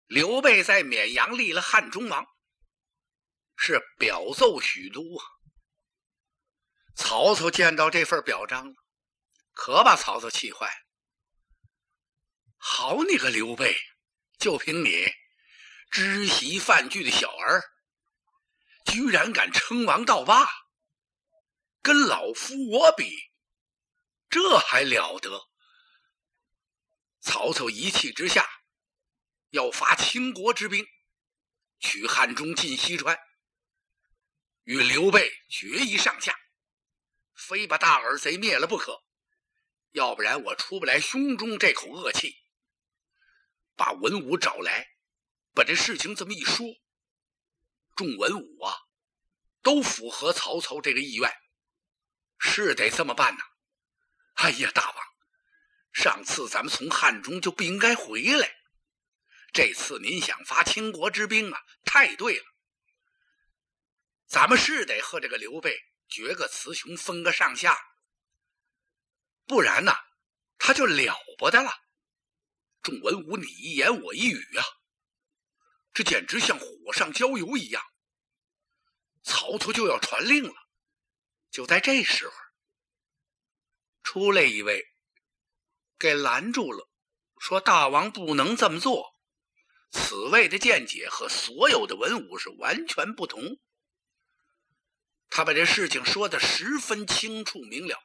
刘备在绵阳立了汉中王，是表奏许都啊。曹操见到这份表彰了，可把曹操气坏了。好你个刘备，就凭你知席犯惧的小儿，居然敢称王道霸，跟老夫我比，这还了得！曹操一气之下要发倾国之兵，取汉中进西川，与刘备决一上下，非把大耳贼灭了不可，要不然我出不来胸中这口恶气。把文武找来，把这事情这么一说，众文武啊都符合曹操这个意愿，是得这么办呢。哎呀，大王，上次咱们从汉中就不应该回来，这次您想发倾国之兵啊，太对了。咱们是得和这个刘备决个雌雄，分个上下，不然呢他就了不得了。众文武你一言我一语啊，这简直像火上浇油一样。曹操就要传令了，就在这时候出来一位给拦住了，说大王不能这么做，此位的见解和所有的文武是完全不同。他把这事情说得十分清楚明了。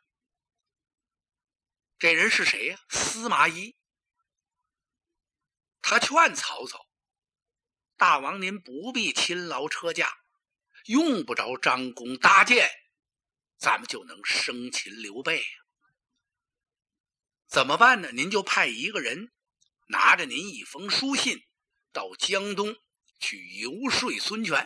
这人是谁呀？司马懿。他劝曹操，大王您不必勤劳车驾，用不着张弓搭箭，咱们就能生擒刘备啊。怎么办呢？您就派一个人拿着您一封书信到江东去游说孙权。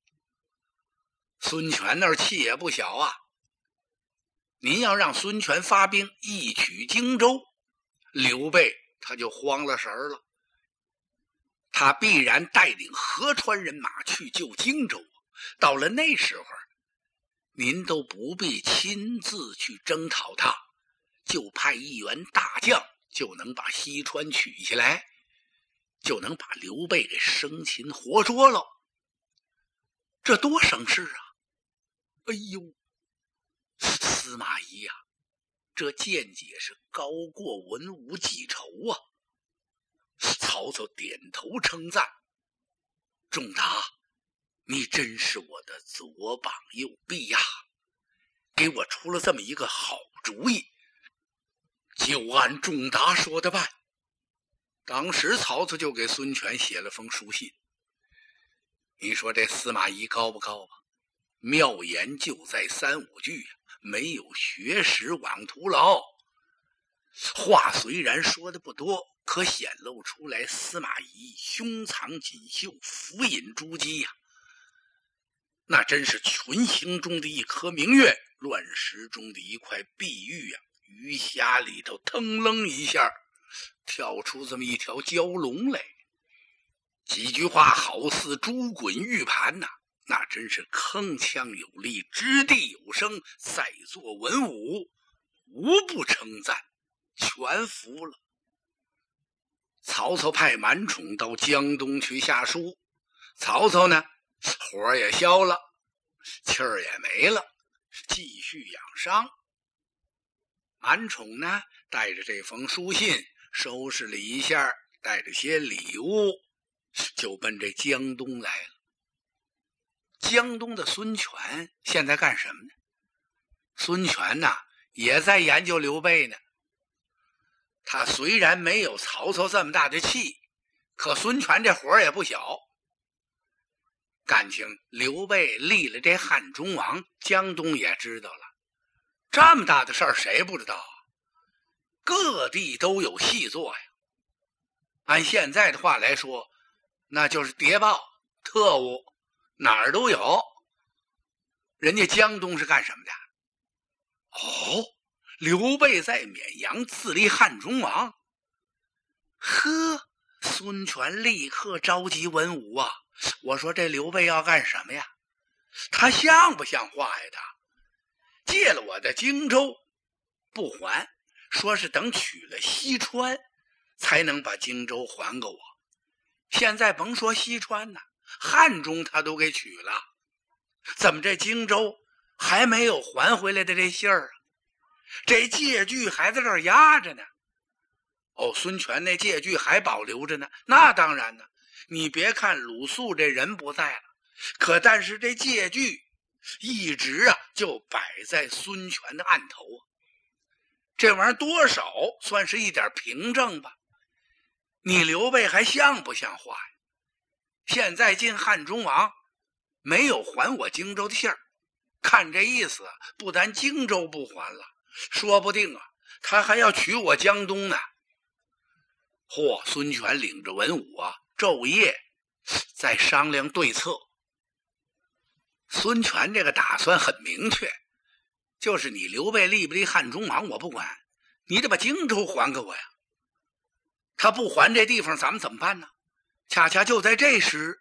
孙权那儿气也不小啊，您要让孙权发兵一取荆州，刘备他就慌了神了，他必然带领河川人马去救荆州。到了那时候，您都不必亲自去征讨他，就派一员大将就能把西川取下来，就能把刘备给生擒活捉了。这多省事啊！哎呦，司马懿啊，这见解是高过文武几筹啊！曹操点头称赞，仲达，你真是我的左膀右臂呀，给我出了这么一个好主意，就按仲达说的办。当时曹操就给孙权写了封书信。你说这司马懿高不高啊？妙言就在三五句，没有学识枉徒劳。话虽然说的不多，可显露出来司马懿胸藏锦绣，俯隐诸玑呀，那真是群星中的一颗明月，乱石中的一块碧玉啊！鱼虾里头腾楞一下跳出这么一条蛟龙来，几句话好似珠滚玉盘呐，那真是铿锵有力，掷地有声，在座文武无不称赞，全服了。曹操派满宠到江东去下书，曹操呢火也消了，气儿也没了，继续养伤。满宠呢带着这封书信收拾了一下，带着些礼物，就奔这江东来了。江东的孙权现在干什么呢？孙权呢也在研究刘备呢。他虽然没有曹操这么大的气，可孙权这火也不小。感情刘备立了这汉中王，江东也知道了，这么大的事儿谁不知道啊？各地都有戏做呀。按现在的话来说，那就是谍报特务，哪儿都有。人家江东是干什么的？哦，刘备在绵阳自立汉中王。呵，孙权立刻召集文武啊！我说这刘备要干什么呀？他像不像话呀？他借了我的荆州不还，说是等取了西川才能把荆州还给我。 现在甭说西川呢，汉中他都给取了，怎么这荆州还没有还回来的这信儿啊？这借据还在这儿压着呢。哦，孙权那借据还保留着呢，那当然呢。你别看鲁肃这人不在了，但是这借据一直就摆在孙权的案头啊。这玩意儿多少算是一点凭证吧。你刘备还像不像话呀？现在进汉中王没有还我荆州的信儿，看这意思不但荆州不还了，说不定他还要取我江东呢。嚯，孙权领着文武昼夜在商量对策。孙权这个打算很明确，就是你刘备立不立汉中王我不管，你得把荆州还给我呀。他不还这地方咱们怎么办呢？恰恰就在这时，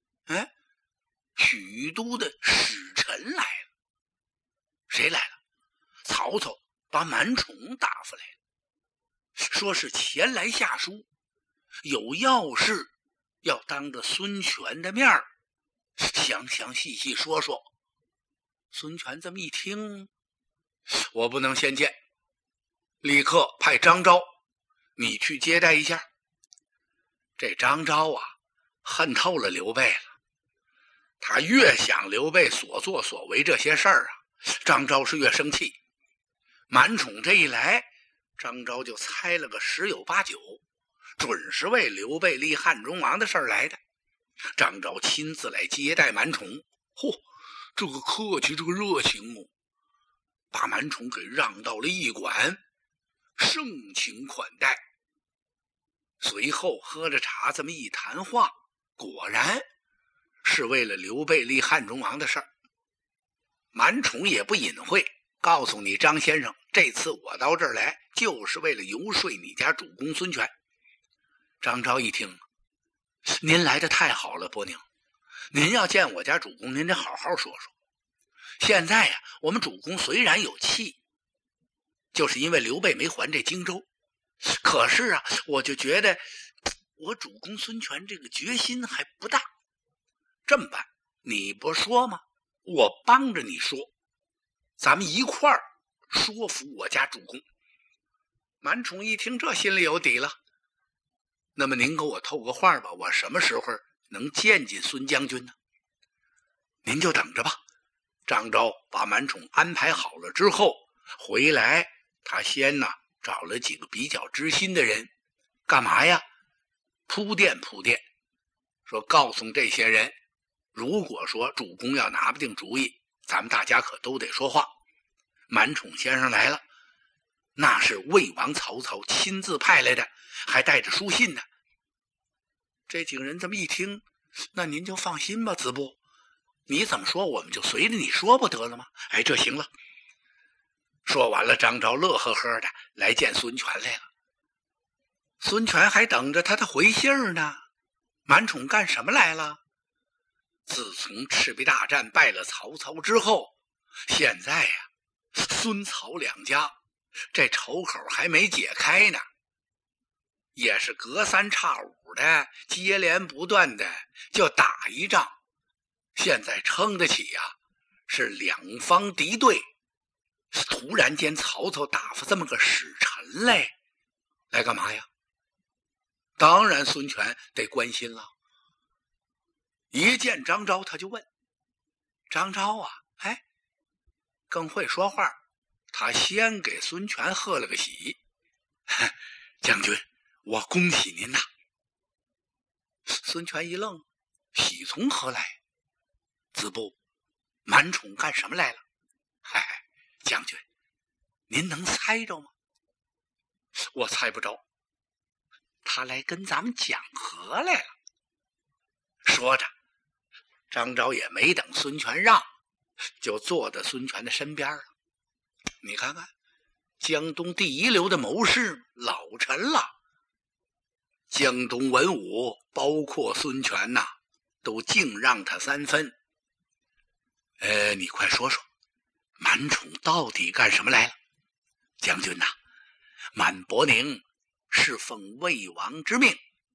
许都的使臣来了。谁来了？曹操把满宠打发来了，说是前来下书，有要事要当着孙权的面详详细细说说。孙权这么一听，我不能先见，立刻派张昭你去接待一下。这张昭恨透了刘备了，他越想刘备所作所为这些事儿张昭是越生气。满宠这一来，张昭就猜了个十有八九，准是为刘备立汉中王的事儿来的。张昭亲自来接待满宠，这个客气，这个热情把满宠给让到了驿馆，盛情款待。随后喝着茶这么一谈话，果然是为了刘备立汉中王的事儿。满宠也不隐晦，告诉你张先生，这次我到这儿来就是为了游说你家主公孙权。张昭一听，您来的太好了，伯宁，您要见我家主公，您得好好说说。现在我们主公虽然有气，就是因为刘备没还这荆州，可是我就觉得我主公孙权这个决心还不大。这么办，你不说吗？我帮着你说，咱们一块儿说服我家主公。满宠一听，这心里有底了。那么您给我透个话吧，我什么时候能见见孙将军呢？您就等着吧。张昭把满宠安排好了之后回来，他先找了几个比较知心的人，干嘛呀？铺垫铺垫，说告诉这些人，如果说主公要拿不定主意，咱们大家可都得说话。满宠先生来了，那是魏王曹操亲自派来的，还带着书信呢。这几个人这么一听，那您就放心吧，子布，你怎么说我们就随着你说不得了吗？这行了。说完了，张昭乐呵呵的来见孙权来了。孙权还等着他的回信呢。满宠干什么来了？自从赤壁大战败了曹操之后，现在孙曹两家这仇口还没解开呢，也是隔三差五的接连不断的就打一仗。现在撑得起是两方敌对。突然间曹操打发这么个使臣来干嘛呀？当然孙权得关心了。一见张昭他就问，张昭更会说话，他先给孙权贺了个喜。将军，我恭喜您呐。孙权一愣，喜从何来？子布，满宠干什么来了？将军，您能猜着吗？我猜不着，他来跟咱们讲和来了。说着，张昭也没等孙权让，就坐在孙权的身边了。你看看，江东第一流的谋士老臣了，江东文武包括孙权都敬让他3分。你快说说，满宠到底干什么来了？将军满伯宁是奉魏王之命，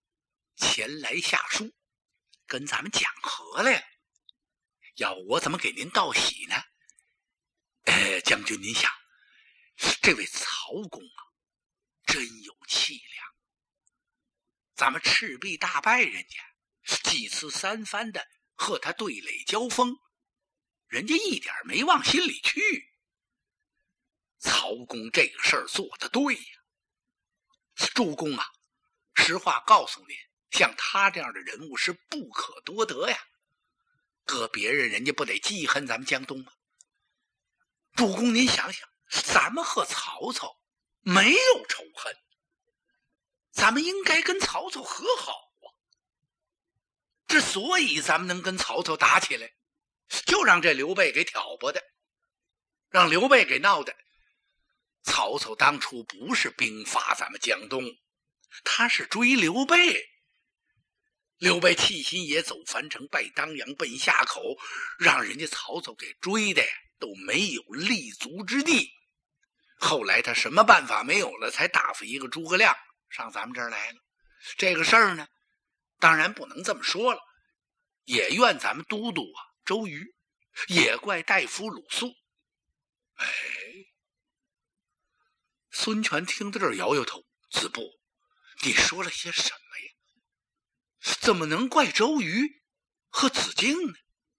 前来下书，跟咱们讲和来了，要我怎么给您道喜呢？将军您想，这位曹公啊，真有气量。咱们赤壁大败人家，几次三番的和他对垒交锋，人家一点没往心里去。曹公这个事儿做得对呀。主公啊，实话告诉您，像他这样的人物是不可多得呀。搁别人人家不得记恨咱们江东吗？主公您想想，咱们和曹操没有仇恨，咱们应该跟曹操和好啊。之所以咱们能跟曹操打起来，就让这刘备给挑拨的，让刘备给闹的。曹操当初不是兵发咱们江东，他是追刘备。刘备弃新野走樊城，拜当阳，奔下口，让人家曹操给追的都没有立足之地。后来他什么办法没有了，才打发一个诸葛亮上咱们这儿来了。这个事儿呢，当然不能这么说了，也怨咱们都督啊周瑜，也怪大夫鲁肃。孙权听到这儿摇摇头，子布，你说了些什么呀？怎么能怪周瑜和子敬呢？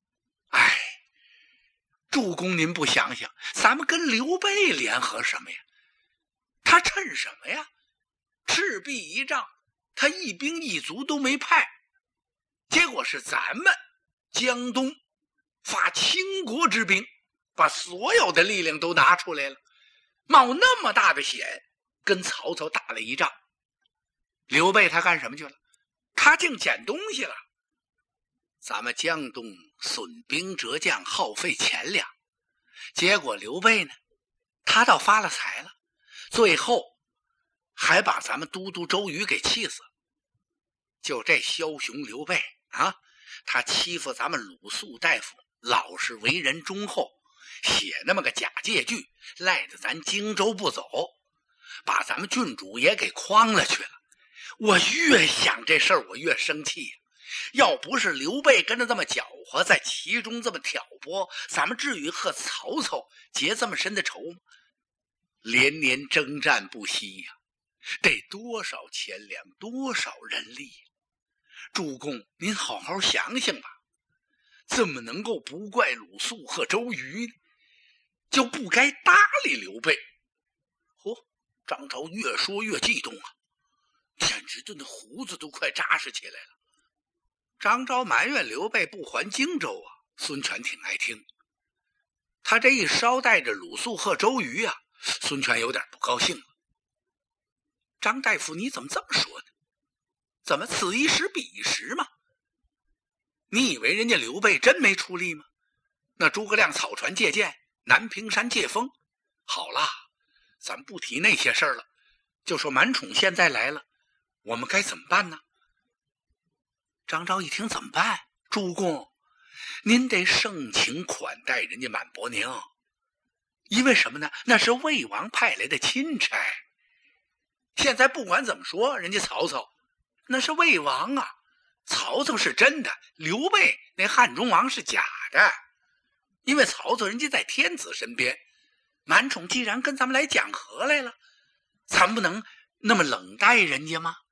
主公您不想想，咱们跟刘备联合什么呀？他趁什么呀？赤壁一仗，他一兵一卒都没派，结果是咱们江东发倾国之兵，把所有的力量都拿出来了，冒那么大的险跟曹操打了一仗。刘备他干什么去了？他净捡东西了。咱们江东损兵折将，耗费钱粮，结果刘备呢，他倒发了财了，最后还把咱们都督周瑜给气死了。就这枭雄刘备啊，他欺负咱们鲁肃大夫，老实为人忠厚，写那么个假借据，赖着咱荆州不走，把咱们郡主也给诓了去了。我越想这事儿我越生气呀。要不是刘备跟着这么搅和，在其中这么挑拨，咱们至于和曹操结这么深的仇吗？连年征战不息呀，得多少钱粮，多少人力呀。主公您好好想想吧，怎么能够不怪鲁肃和周瑜呢？就不该搭理刘备。张昭越说越激动啊，简直就那胡子都快扎实起来了。张昭埋怨刘备不还荆州啊，孙权挺爱听。他这一捎带着鲁肃和周瑜啊，孙权有点不高兴了。张大夫你怎么这么说呢？怎么此一时彼一时嘛？你以为人家刘备真没出力吗？那诸葛亮草船借箭，南屏山借风，好啦，咱不提那些事儿了，就说满宠现在来了，我们该怎么办呢？张昭一听怎么办？主公，您得盛情款待人家满伯宁，因为什么呢？那是魏王派来的钦差。现在不管怎么说，人家曹操那是魏王啊，曹操是真的，刘备那汉中王是假的。因为曹操人家在天子身边，满宠既然跟咱们来讲和来了，咱们不能那么冷待人家吗？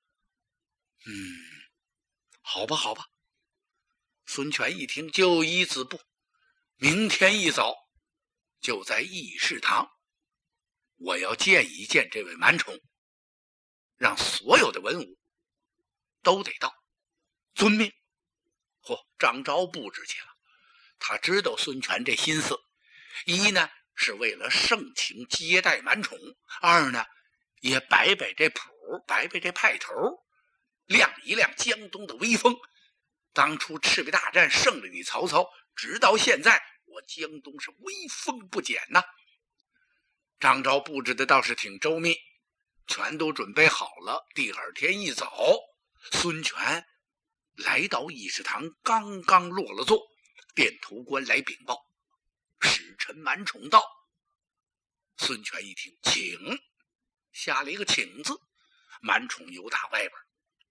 好吧好吧。孙权一听就依子布，明天一早就在议事堂，我要见一见这位满宠，让所有的文武都得到，遵命。张昭布置去了，他知道孙权这心思，一呢是为了盛情接待满宠，二呢也摆摆这谱，摆摆这派头，亮一亮江东的威风。当初赤壁大战胜了你曹操，直到现在我江东是威风不减呐。张昭布置的倒是挺周密，全都准备好了。第二天一早，孙权来到议事堂，刚刚落了座，殿头官来禀报，使臣满宠到。孙权一听，请，下了一个请字。满宠由打外边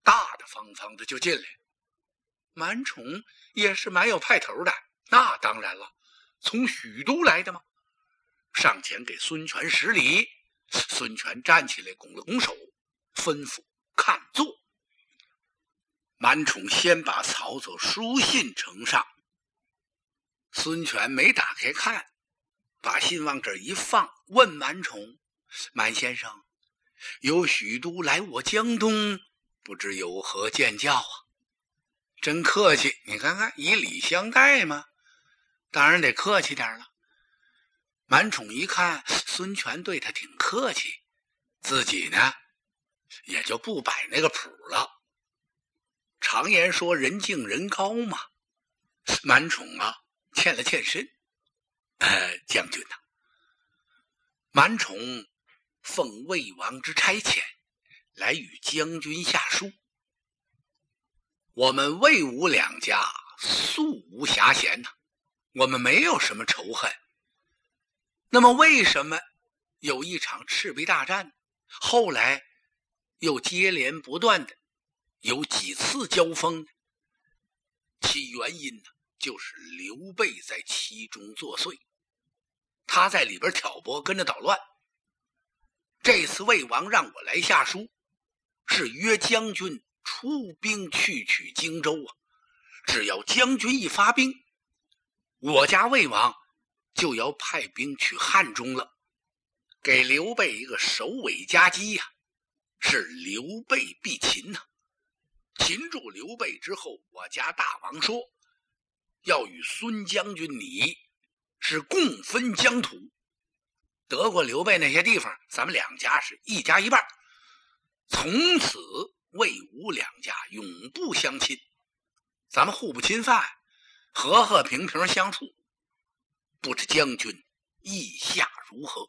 大大方方的就进来。满宠也是蛮有派头的，那当然了，从许都来的吗？上前给孙权施礼，孙权站起来拱了拱手，吩咐看座。满宠先把曹操书信呈上，孙权没打开看，把信往这一放，问满宠：满先生，由许都来我江东，不知有何见教啊？真客气，你看看，以礼相待嘛，当然得客气点了。满宠一看孙权对他挺客气，自己呢也就不摆那个谱了。常言说人敬人高嘛，满宠啊欠了欠身。将军呐，满宠奉魏王之差遣，来与将军下书。我们魏吴两家素无瑕嫌呐，我们没有什么仇恨。那么为什么有一场赤壁大战，后来又接连不断的有几次交锋呢？其原因呢，就是刘备在其中作祟，他在里边挑拨，跟着捣乱。这次魏王让我来下书，是约将军出兵去取荆州啊！只要将军一发兵，我家魏王就要派兵去汉中了，给刘备一个首尾夹击呀！是刘备必擒呐！擒住刘备之后，我家大王说要与孙将军你是共分疆土，得过刘备那些地方，咱们两家是一家一半，从此魏吴两家永不相侵，咱们互不侵犯，和和平平相处。不知将军意下如何？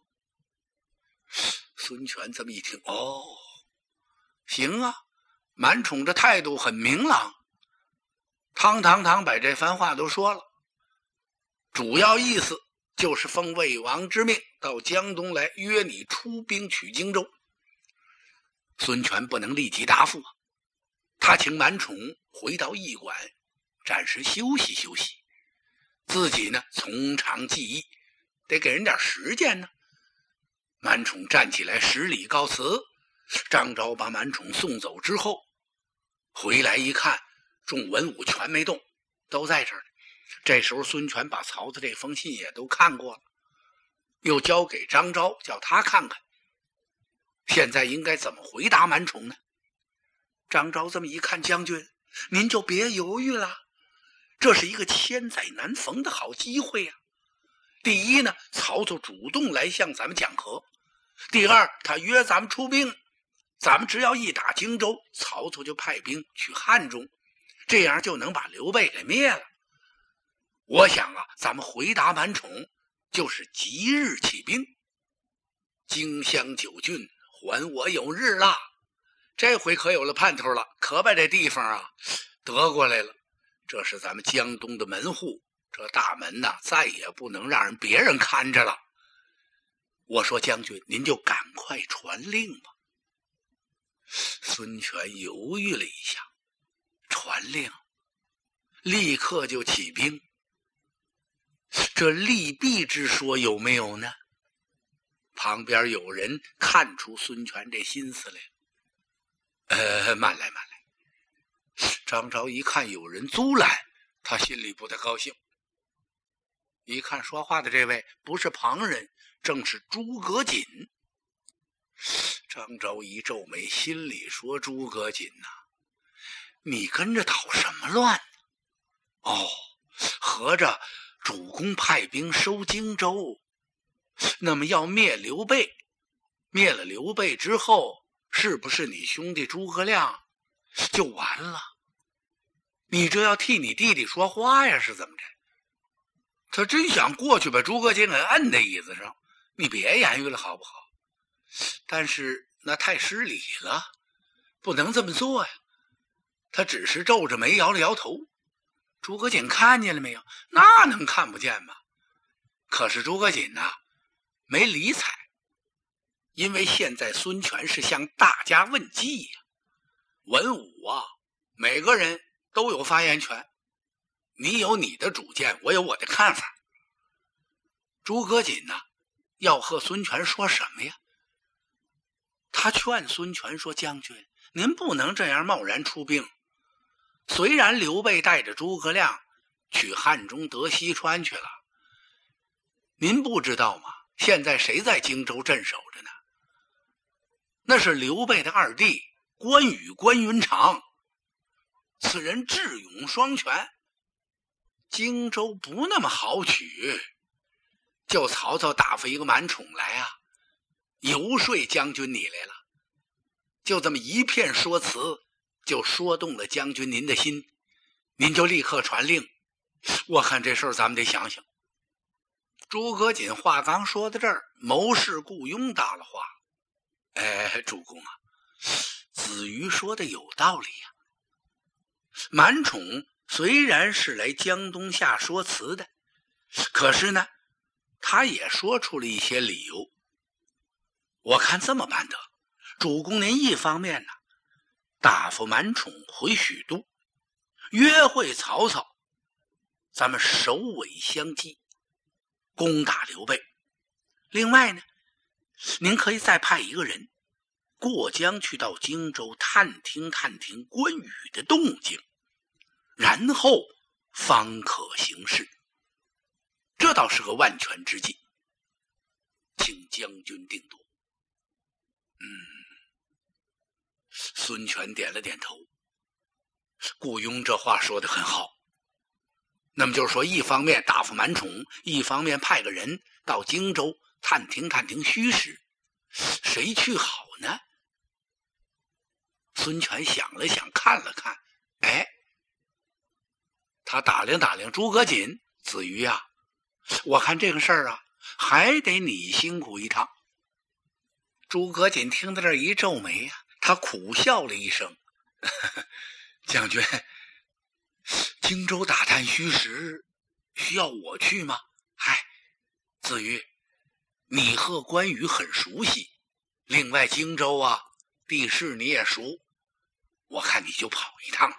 孙权这么一听，哦，行啊，满宠的态度很明朗，堂把这番话都说了，主要意思就是奉魏王之命到江东来约你出兵取荆州。孙权不能立即答复啊，他请满宠回到驿馆暂时休息休息，自己呢从长计议，得给人点时间呢。满宠站起来施礼告辞，张昭把满宠送走之后，回来一看，众文武全没动，都在这儿。这时候孙权把曹操这封信也都看过了，又交给张昭，叫他看看现在应该怎么回答满宠呢？张昭这么一看，将军您就别犹豫了，这是一个千载难逢的好机会呀。第一呢，曹操主动来向咱们讲和；第二，他约咱们出兵，咱们只要一打荆州，曹操就派兵去汉中，这样就能把刘备给灭了。我想啊，咱们回答满宠就是即日起兵，荆襄9郡还我有日啦。这回可有了盼头了，可把这地方啊得过来了。这是咱们江东的门户，这大门呢再也不能让别人看着了。我说将军，您就赶快传令吧。孙权犹豫了一下，传令立刻就起兵，这利弊之说有没有呢？旁边有人看出孙权这心思来了。慢来。张昭一看有人阻拦，他心里不太高兴。一看说话的这位不是旁人，正是诸葛瑾。张昭一皱眉，心里说：诸葛瑾呐，你跟着捣什么乱呢？哦，合着主公派兵收荆州，那么要灭刘备，灭了刘备之后，是不是你兄弟诸葛亮就完了？你这要替你弟弟说话呀，是怎么着？他真想过去把诸葛瑾给摁在椅子上，你别言语了好不好？但是那太失礼了，不能这么做呀。他只是皱着眉摇了摇头。诸葛瑾看见了没有？那能看不见吗？可是诸葛瑾呐，没理睬，因为现在孙权是向大家问计呀。 文武啊，每个人都有发言权，你有你的主见，我有我的看法。诸葛瑾呢，要和孙权说什么呀？他劝孙权说：将军，您不能这样贸然出兵。虽然刘备带着诸葛亮去汉中得西川去了，您不知道吗？现在谁在荆州镇守着呢？那是刘备的二弟关羽，关云长，此人智勇双全，荆州不那么好取。就曹操打发一个满宠来啊，游说将军你来了，就这么一片说辞，就说动了将军您的心，您就立刻传令。我看这事儿咱们得想想。诸葛瑾话刚说到这儿，谋士顾雍搭了话：主公啊，子瑜说的有道理呀。满宠虽然是来江东下说辞的，可是呢，他也说出了一些理由。我看这么办得，主公您一方面呢，答复满宠回许都，约会曹操，咱们首尾相击，攻打刘备。另外呢，您可以再派一个人过江去到荆州探听探听关羽的动静，然后方可行事。这倒是个万全之计，请将军定夺。孙权点了点头。顾雍这话说得很好。那么就是说，一方面答复满宠，一方面派个人到荆州探听探听虚实，谁去好呢？孙权想了想，看了看，他打量打量诸葛瑾：子瑜啊，我看这个事儿啊，还得你辛苦一趟。诸葛瑾听到这儿一皱眉啊，他苦笑了一声：将军，荆州打探虚实需要我去吗？子瑜，你和关羽很熟悉，另外荆州啊，地势你也熟，我看你就跑一趟吧。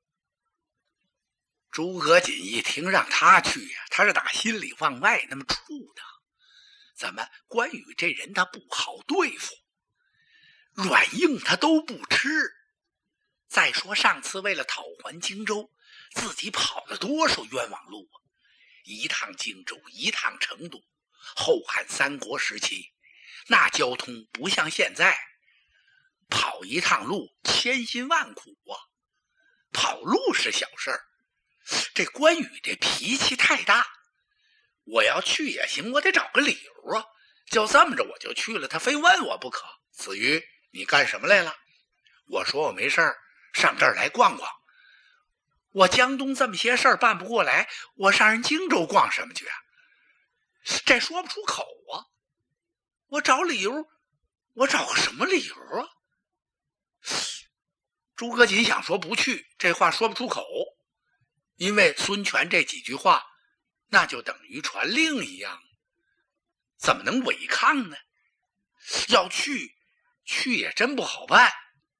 诸葛瑾一听让他去呀，他是打心里往外那么处的。怎么关羽这人他不好对付，软硬他都不吃。再说上次为了讨还荆州，自己跑了多少冤枉路啊！一趟荆州，一趟成都。后汉三国时期，那交通不像现在，跑一趟路千辛万苦啊。跑路是小事儿，这关羽这脾气太大，我要去也行，我得找个理由啊。就这么着我就去了，他非问我不可。子瑜，你干什么来了？我说我没事儿，上这儿来逛逛。我江东这么些事儿办不过来，我上人荆州逛什么去啊？这说不出口啊！我找理由，我找个什么理由啊？诸葛瑾想说不去，这话说不出口，因为孙权这几句话，那就等于传令一样，怎么能违抗呢？要去也真不好办。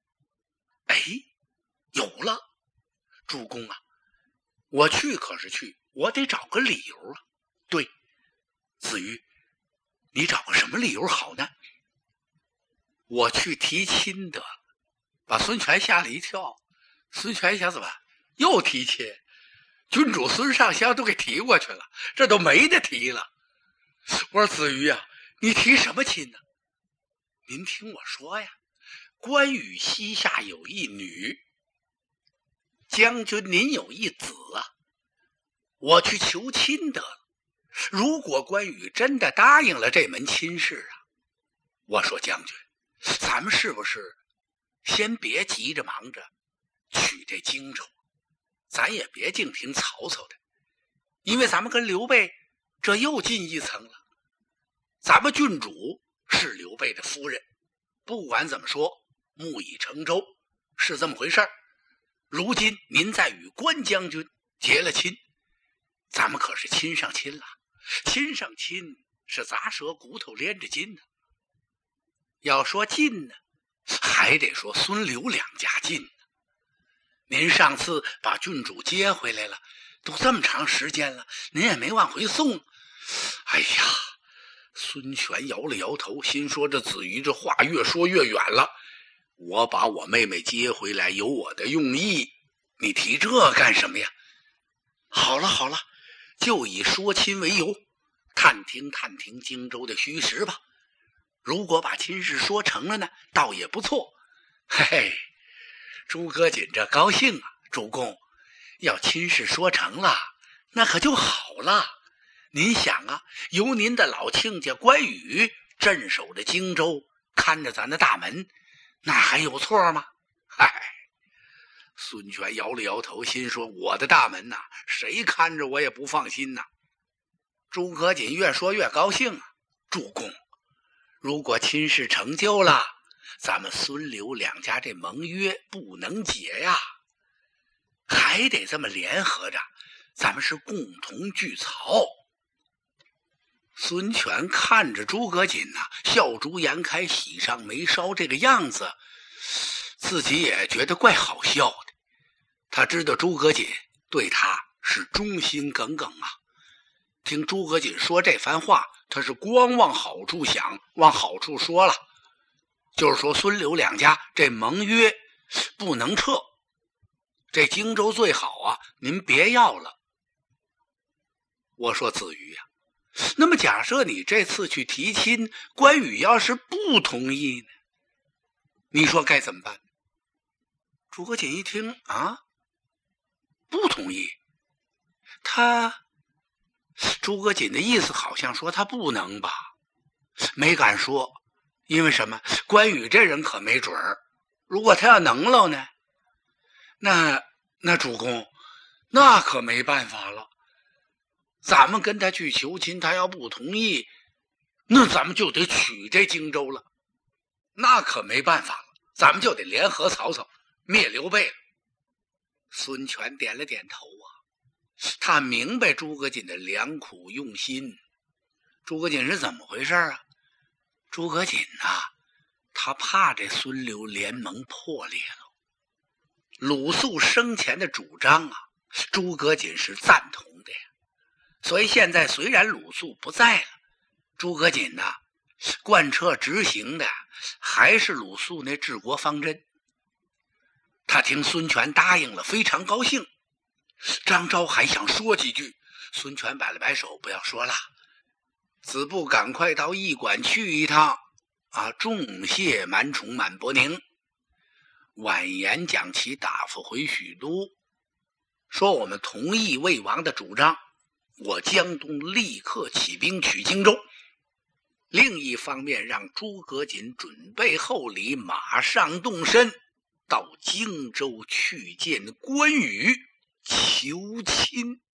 有了，主公啊，我去可是去，我得找个理由啊。对，子瑜，你找个什么理由好呢？我去提亲得了。把孙权吓了一跳。孙权想怎么又提亲？君主孙尚香都给提过去了，这都没得提了。我说子瑜啊，你提什么亲呢？您听我说呀，关羽膝下有一女，将军您有一子啊，我去求亲得了。如果关羽真的答应了这门亲事啊，我说将军，咱们是不是先别急着忙着取这荆州，咱也别净听曹操的，因为咱们跟刘备这又进一层了。咱们郡主是刘备的夫人，不管怎么说，木已成舟，是这么回事儿。如今您再与关将军结了亲，咱们可是亲上亲了。亲上亲是砸舌骨头连着筋呢。要说近呢，还得说孙刘两家近呢。 您上次把郡主接回来了，都这么长时间了，您也没往回送。哎呀，孙权摇了摇头，心说这子瑜这话越说越远了。我把我妹妹接回来有我的用意，你提这干什么呀？好了好了，就以说亲为由，探听探听荆州的虚实吧。如果把亲事说成了呢，倒也不错。嘿嘿，诸葛瑾这高兴啊！主公，要亲事说成了，那可就好了。您想啊，由您的老亲家关羽镇守着荆州，看着咱的大门，那还有错吗？嗨，孙权摇了摇头，心说我的大门谁看着我也不放心诸葛瑾越说越高兴啊！主公，如果亲事成就了，咱们孙刘两家这盟约不能解呀，还得这么联合着，咱们是共同聚曹。孙权看着诸葛瑾笑逐颜开，喜上眉梢，这个样子自己也觉得怪好笑的。他知道诸葛瑾对他是忠心耿耿啊，听诸葛瑾说这番话，他是光往好处想，往好处说了，就是说孙刘两家这盟约不能撤，这荆州最好啊，您别要了。我说子瑜那么假设你这次去提亲，关羽要是不同意呢？你说该怎么办？诸葛瑾一听不同意，诸葛瑾的意思好像说他不能吧，没敢说，因为什么？关羽这人可没准儿，如果他要能了呢，那主公那可没办法了。咱们跟他去求亲，他要不同意，那咱们就得取这荆州了，那可没办法了，咱们就得联合曹操灭刘备了。孙权点了点头他明白诸葛瑾的良苦用心。诸葛瑾是怎么回事啊？诸葛瑾他怕这孙刘联盟破裂了。鲁肃生前的主张诸葛瑾是赞同的呀。所以现在虽然鲁肃不在了，诸葛瑾贯彻执行的还是鲁肃那治国方针。他听孙权答应了，非常高兴。张昭还想说几句，孙权摆了摆手，不要说了，子布赶快到驿馆去一趟重谢满宠满伯宁。婉言将其大夫回许都，说我们同意魏王的主张，我江东立刻起兵取荆州。另一方面，让诸葛瑾准备厚礼，马上动身到荆州去见关羽求亲。